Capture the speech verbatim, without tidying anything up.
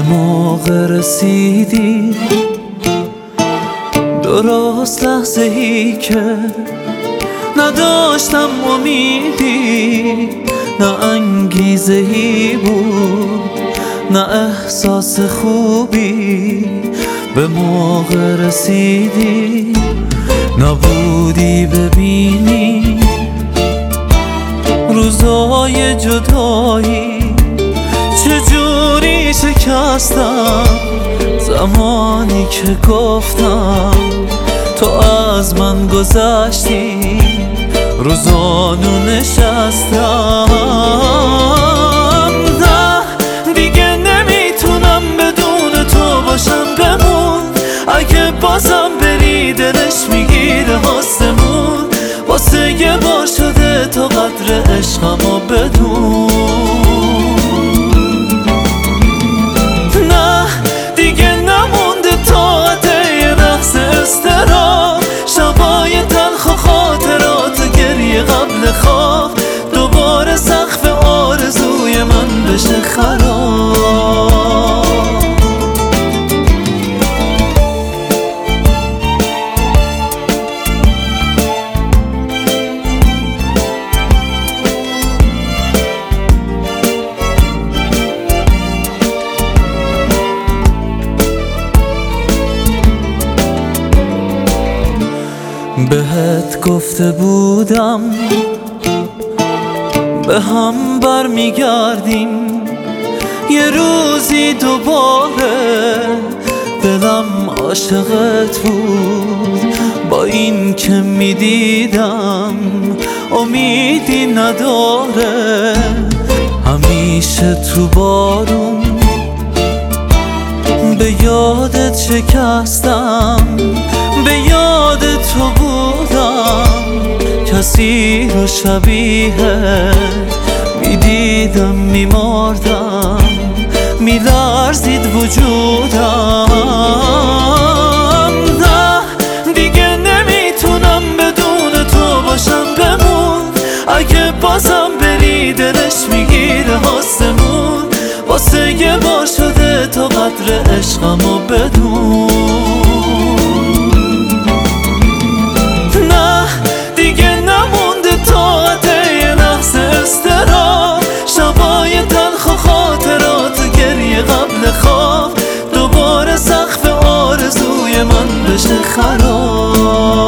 موقع رسیدی، درست لحظه ای که نداشتم امیدی، نه انگیزه ای بود نه احساس خوبی. به موقع رسیدی، نبودی ببینی روزای جدایی چجوری شکستم. زمانی که گفتم تو از من گذشتی، روزانو نشستم. نه دیگه نمیتونم بدون تو باشم، بمون. اگه بازم بری دلش میگیره آسمون. واسه یه بار شده تا قدر عشقمو بدون. نه دیگه نمونده طاقت یه لحظه اضطراب، شبای تلخ و خاطرات و گریه قبل خواب، دوباره سقف آرزوی من بشه خراب. بهت گفته بودم به هم برمیگردیم یه روزی دوباره. دلم عاشقت بود با این که میدیدم امیدی نداره. همیشه تو بارون به یادت شکستم، به یاد تو بودم. کسی رو شبیه میدیدم میمردم، میلرزید وجودم. نه دیگه نمیتونم بدون تو باشم، بمون. اگه بازم بری دلش میگیره آسمون. واسه یه بار شده تا قدر عشقمو بدون. نه دیگه نمونده طاقت یه لحظه اضطراب، شبای تلخ و خاطرات و گریه قبل خواب، دوباره سقف آرزوی من بشه خراب.